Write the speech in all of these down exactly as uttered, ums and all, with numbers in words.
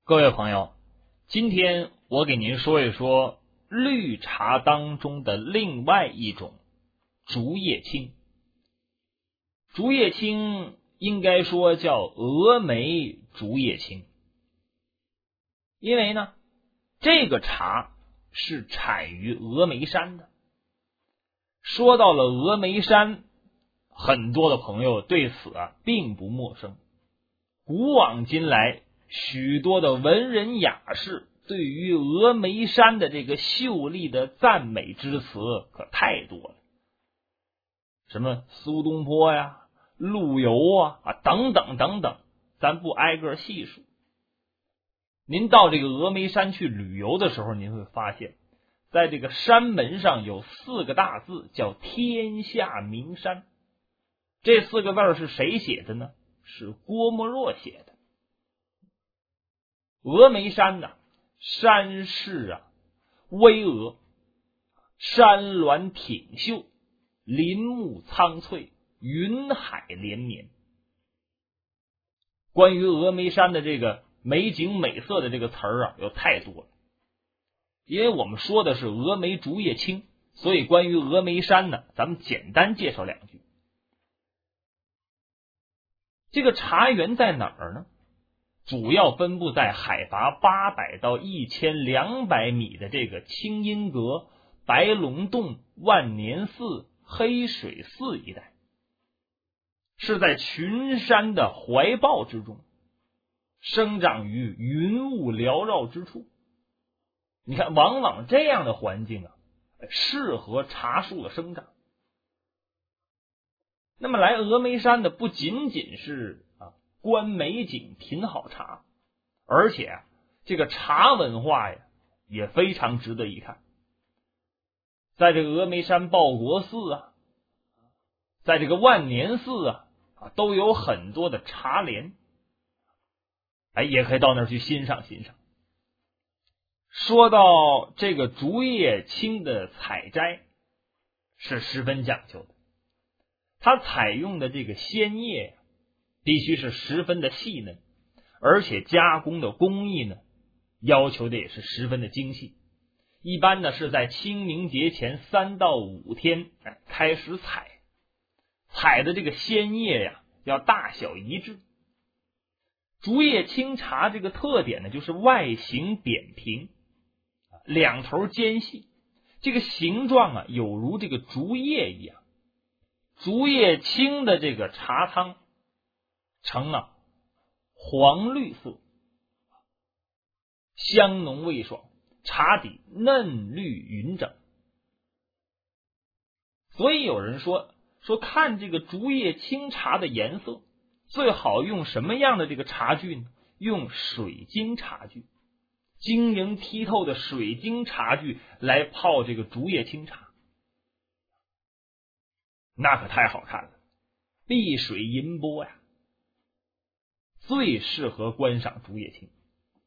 各位朋友，今天我给您说一说绿茶当中的另外一种竹叶青。竹叶青应该说叫峨眉竹叶青，因为呢，这个茶是产于峨眉山的。说到了峨眉山，很多的朋友对此啊并不陌生。古往今来，许多的文人雅士对于峨眉山的这个秀丽的赞美之词可太多了，什么苏东坡呀、陆游啊啊等等等等，咱不挨个细数。您到这个峨眉山去旅游的时候，您会发现在这个山门上有四个大字叫天下名山。这四个字是谁写的呢？是郭沫若写的。峨眉山呢，山势啊巍峨，山峦挺秀，林木苍翠，云海连绵。关于峨眉山的这个美景美色的这个词儿啊，有太多了。因为我们说的是峨眉竹叶青，所以关于峨眉山呢，咱们简单介绍两句。这个茶园在哪儿呢？主要分布在海拔八百到一千两百米的这个清音阁、白龙洞、万年寺、黑水寺一带，是在群山的怀抱之中，生长于云雾缭绕之处。你看，往往这样的环境啊，适合茶树的生长。那么来峨眉山的不仅仅是啊观美景、品好茶，而且啊这个茶文化呀也非常值得一看。在这个峨眉山报国寺啊，在这个万年寺啊啊都有很多的茶联，哎，也可以到那儿去欣赏欣赏。说到这个竹叶青的采摘是十分讲究的，它采用的这个鲜叶必须是十分的细嫩，而且加工的工艺呢要求的也是十分的精细。一般呢是在清明节前三到五天哎开始采，采的这个鲜叶呀要大小一致。竹叶青茶这个特点呢就是外形扁平，两头尖细，这个形状啊有如这个竹叶一样。竹叶青的这个茶汤呈啊黄绿色，香浓味爽，茶底嫩绿匀整。所以有人说说看这个竹叶青茶的颜色，最好用什么样的这个茶具呢？用水晶茶具，晶莹剔透的水晶茶具来泡这个竹叶青茶，那可太好看了，碧水银波呀，最适合观赏竹叶青。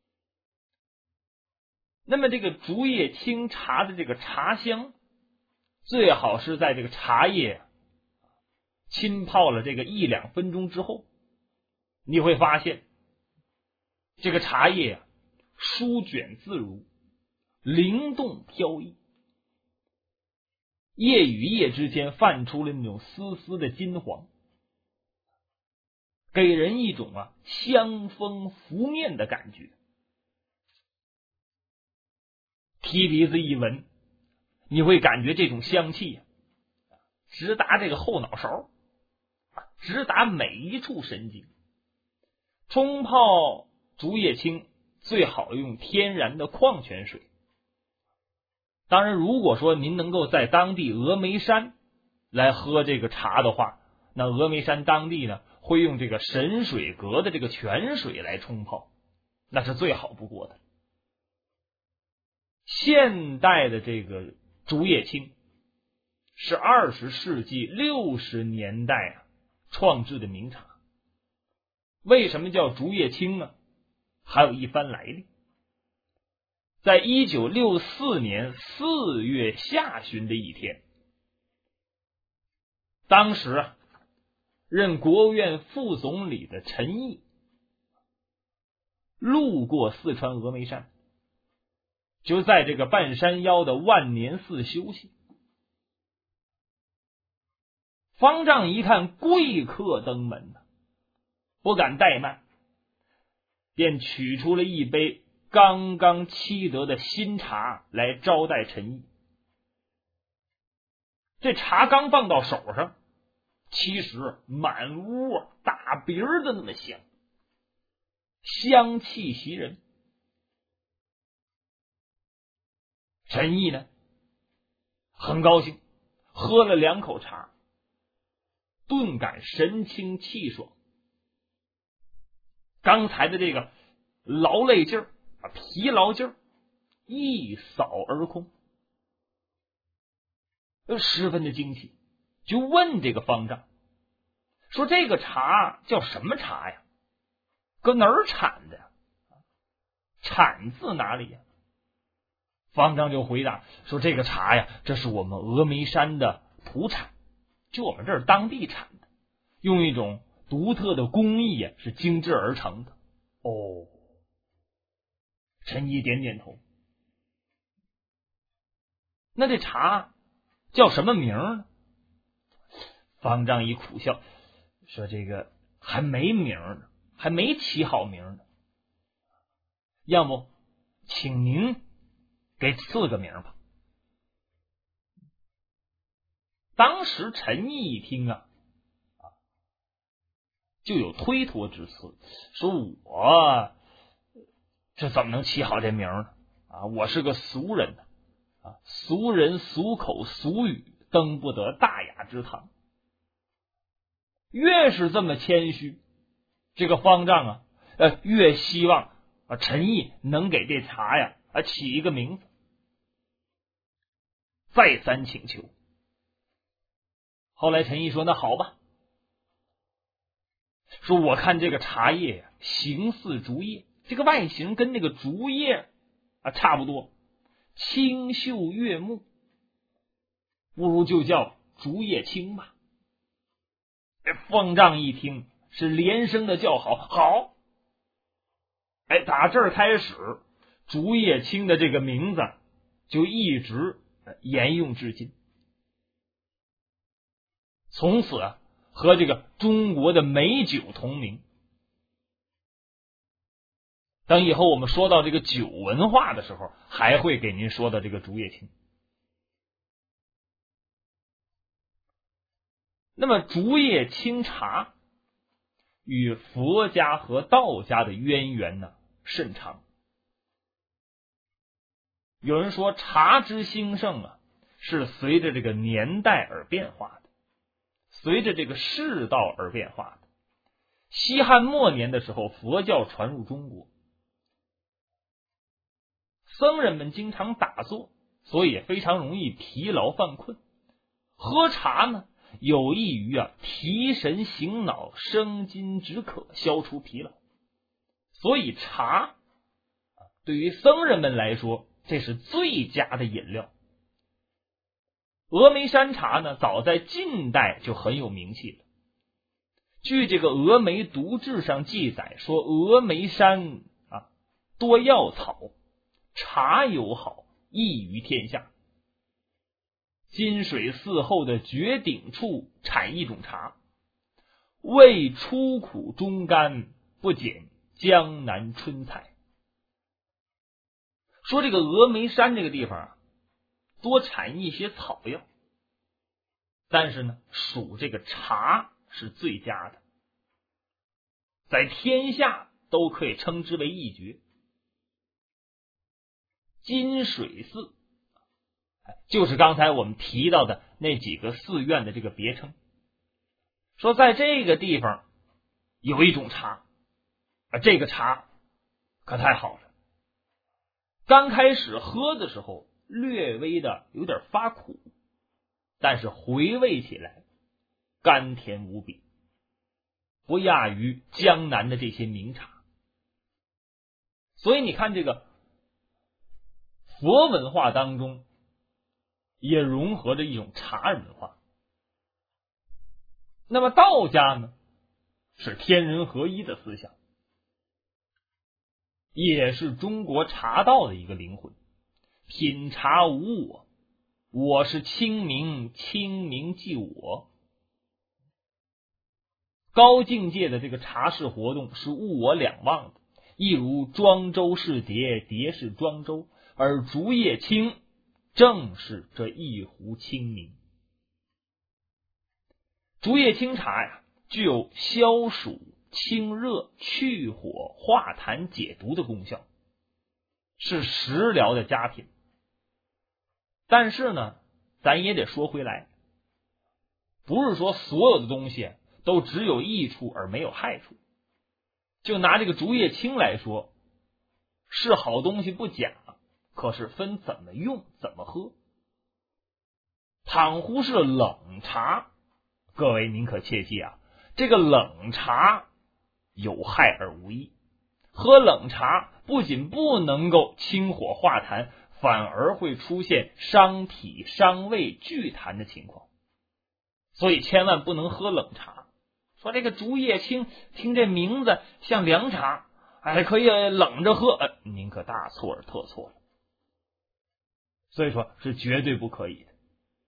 那么这个竹叶青茶的这个茶香，最好是在这个茶叶浸泡了这个一两分钟之后，你会发现这个茶叶啊舒卷自如，灵动飘逸，叶与叶之间泛出了那种丝丝的金黄，给人一种啊香风拂面的感觉。提鼻子一闻，你会感觉这种香气啊直达这个后脑勺，直达每一处神经。冲泡竹叶青最好用天然的矿泉水。当然，如果说您能够在当地峨眉山来喝这个茶的话，那峨眉山当地呢会用这个神水阁的这个泉水来冲泡，那是最好不过的。现代的这个竹叶青是二十世纪六十年代啊创制的名茶。为什么叫竹叶青呢？还有一番来历。在一九六四年四月下旬的一天，当时啊任国务院副总理的陈毅路过四川峨眉山，就在这个半山腰的万年寺休息。方丈一看贵客登门，不敢怠慢，便取出了一杯刚刚沏得的新茶来招待陈毅。这茶刚放到手上，其实满屋大鼻儿的那么香，香气袭人。陈毅呢，很高兴，喝了两口茶，顿感神清气爽。刚才的这个劳累劲儿、疲劳劲儿一扫而空，十分的惊奇，就问这个方丈说：“这个茶叫什么茶呀？搁哪儿产的呀？产自哪里呀？”方丈就回答说：“这个茶呀，这是我们峨眉山的土产，就我们这儿当地产的，用一种独特的工艺呀，是精制而成的。”哦，陈毅点点头。那这茶叫什么名呢？方丈一苦笑说：“这个还没名呢，还没起好名呢。要么请您给赐个名吧。”当时陈毅一听啊，就有推脱之词，说：“我这怎么能起好这名呢？啊，我是个俗人呢，啊，俗人俗口俗语，登不得大雅之堂。”越是这么谦虚，这个方丈啊，呃，越希望啊陈毅能给这茶呀啊起一个名字，再三请求。后来陈毅说：“那好吧。”说：“我看这个茶叶呀，形似竹叶，这个外形跟那个竹叶啊差不多，清秀悦目，不如就叫竹叶青吧。”这方丈一听是连声的叫好，好！哎，打这儿开始，竹叶青的这个名字就一直沿用至今，从此啊和这个中国的美酒同名。等以后我们说到这个酒文化的时候，还会给您说到这个竹叶青。那么竹叶青茶与佛家和道家的渊源呢甚长。有人说茶之兴盛啊，是随着这个年代而变化的，随着这个世道而变化的。西汉末年的时候，佛教传入中国，僧人们经常打坐，所以也非常容易疲劳犯困。喝茶呢，有益于啊提神醒脑、生津止渴、消除疲劳。所以茶对于僧人们来说，这是最佳的饮料。峨眉山茶呢，早在近代就很有名气了。据这个《峨眉独志》上记载说，峨眉山啊多药草，茶友好，益于天下。金水寺后的绝顶处产一种茶，味出苦中甘，不减江南春采。说这个峨眉山这个地方啊，多产一些草药，但是呢，属这个茶是最佳的，在天下都可以称之为一绝。金水寺就是刚才我们提到的那几个寺院的这个别称。说在这个地方有一种茶啊，这个茶可太好了。刚开始喝的时候略微的有点发苦，但是回味起来甘甜无比，不亚于江南的这些名茶。所以你看，这个佛文化当中也融合着一种茶文化。那么道家呢，是天人合一的思想。 也是中国茶道的一个灵魂。品茶无我，我是清明，清明即我。高境界的这个茶事活动是物我两忘的，一如庄周是蝶，蝶是庄周，而竹叶青正是这一壶清明。竹叶青茶呀，具有消暑、清热、去火、化痰、解毒的功效，是食疗的佳品。但是呢，咱也得说回来，不是说所有的东西都只有益处而没有害处。就拿这个竹叶青来说，是好东西不假，可是分怎么用怎么喝。倘乎是冷茶，各位您可切记啊，这个冷茶有害而无益。喝冷茶不仅不能够清火化痰，反而会出现伤脾伤胃聚痰的情况，所以千万不能喝冷茶。说这个竹叶青听这名字像凉茶，哎，可以冷着喝，呃，您可大错而特错了。所以说是绝对不可以的。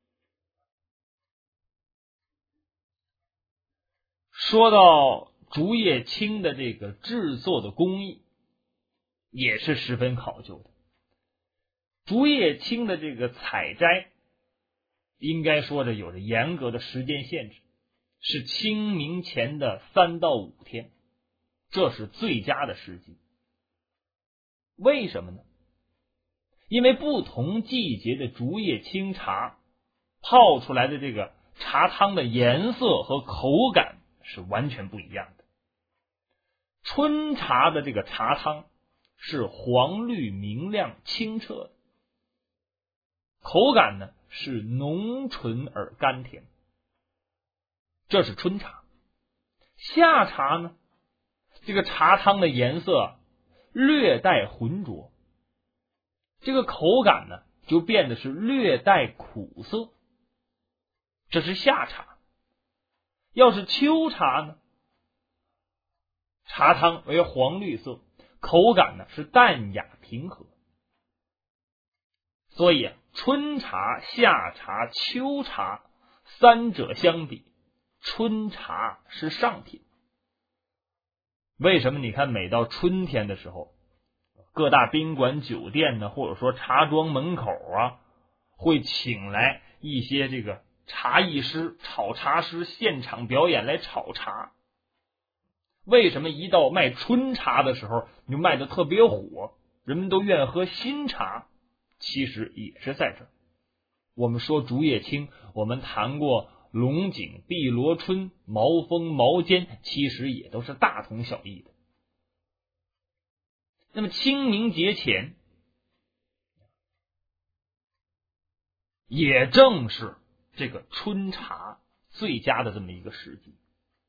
说到竹叶青的这个制作的工艺，也是十分考究的。竹叶青的这个采摘，应该说着有着严格的时间限制，是清明前的三到五天，这是最佳的时机。为什么呢？因为不同季节的竹叶青茶泡出来的这个茶汤的颜色和口感是完全不一样的。春茶的这个茶汤是黄绿明亮清澈的，口感呢是浓醇而甘甜，这是春茶。夏茶呢，这个茶汤的颜色略带浑浊，这个口感呢就变得是略带苦涩，这是夏茶。要是秋茶呢，茶汤为黄绿色，口感呢是淡雅平和。所以啊，春茶、夏茶、秋茶三者相比，春茶是上品。为什么？你看每到春天的时候，各大宾馆酒店呢，或者说茶庄门口啊，会请来一些这个茶艺师、炒茶师现场表演来炒茶。为什么一到卖春茶的时候就卖得特别火，人们都愿喝新茶？其实也是在这儿。我们说竹叶青，我们谈过龙井、碧螺春、毛峰、毛尖，其实也都是大同小异的。那么清明节前，也正是这个春茶最佳的这么一个时机。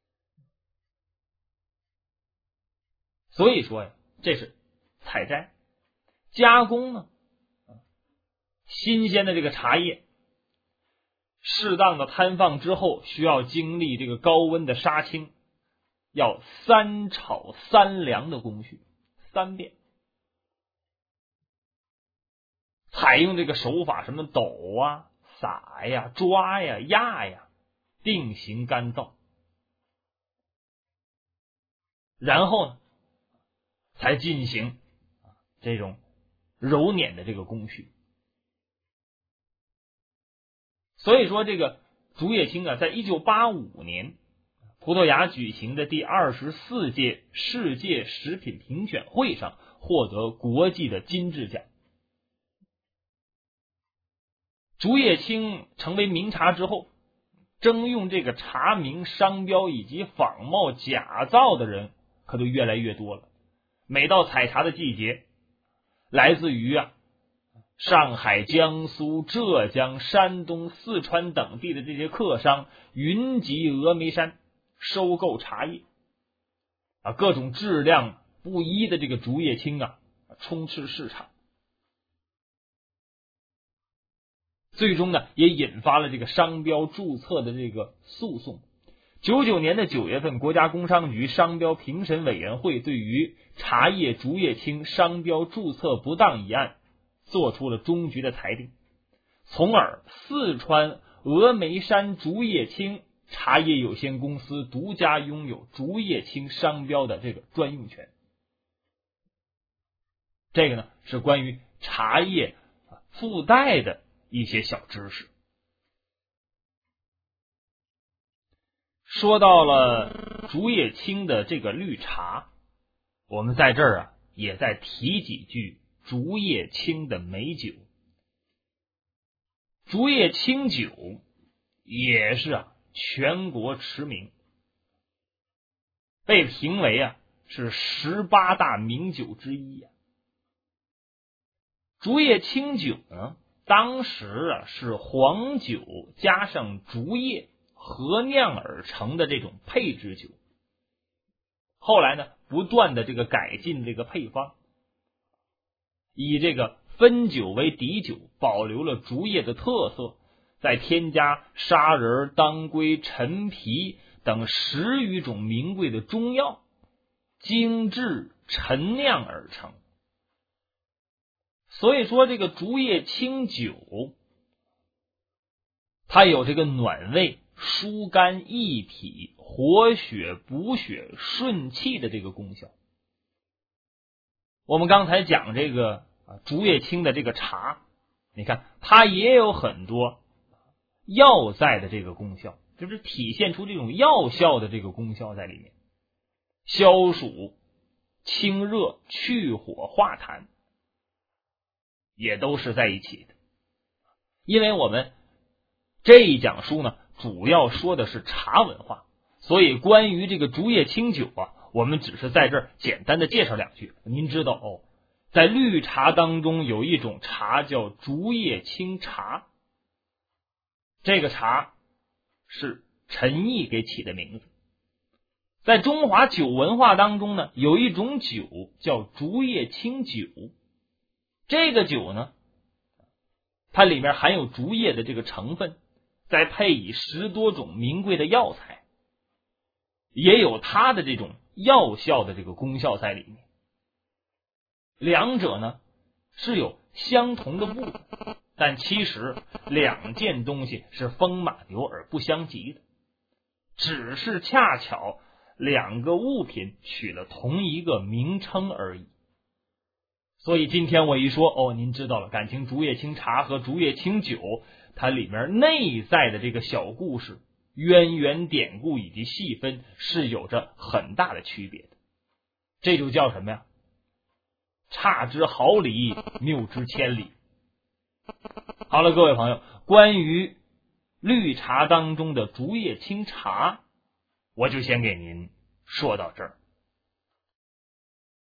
所以说呀，这是采摘。加工呢，新鲜的这个茶叶适当的摊放之后，需要经历这个高温的杀青，要三炒三凉的工序，三遍。采用这个手法，什么抖啊、撒呀、抓呀、压呀，定型干燥，然后呢才进行这种揉捻的这个工序。所以说这个竹叶青啊，在一九八五年葡萄牙举行的第二十四届世界食品评选会上获得国际的金质奖。竹叶青成为名茶之后，征用这个茶名、商标以及仿冒假造的人可就越来越多了。每到采茶的季节，来自于啊上海、江苏、浙江、山东、四川等地的这些客商云集峨眉山收购茶叶啊，各种质量不一的这个竹叶青啊充斥市场，最终呢也引发了这个商标注册的这个诉讼。 九九年的九月份，国家工商局商标评审委员会对于茶叶竹叶青商标注册不当一案做出了终局的裁定，从而四川峨眉山竹叶青茶叶有限公司独家拥有竹叶青商标的这个专用权。这个呢是关于茶叶附带的一些小知识。说到了竹叶青的这个绿茶，我们在这儿啊也再提几句竹叶青的美酒。竹叶青酒也是啊全国驰名，被评为啊是十八大名酒之一啊。竹叶青酒呢，当时啊是黄酒加上竹叶合酿而成的这种配制酒，后来呢不断的这个改进这个配方，以这个汾酒为底酒，保留了竹叶的特色，再添加砂仁、当归、陈皮等十余种名贵的中药，精制陈酿而成。所以说这个竹叶青酒它有这个暖胃、疏肝益脾、活血补血、顺气的这个功效。我们刚才讲这个竹叶青的这个茶，你看它也有很多药在的这个功效，就是体现出这种药效的这个功效在里面，消暑、清热、去火、化痰也都是在一起的。因为我们这一讲书呢主要说的是茶文化，所以关于这个竹叶青酒啊，我们只是在这儿简单的介绍两句。您知道哦，在绿茶当中有一种茶叫竹叶青茶，这个茶是陈毅给起的名字。在中华酒文化当中呢，有一种酒叫竹叶青酒，这个酒呢它里面含有竹叶的这个成分，再配以十多种名贵的药材，也有它的这种药效的这个功效在里面。两者呢是有相同的部分，但其实两件东西是风马牛而不相及的，只是恰巧两个物品取了同一个名称而已。所以今天我一说哦，您知道了，感情竹叶青茶和竹叶青酒它里面内在的这个小故事、渊源典故以及细分是有着很大的区别的。这就叫什么呀？差之毫厘，谬之千里。好了，各位朋友，关于绿茶当中的竹叶青茶，我就先给您说到这儿。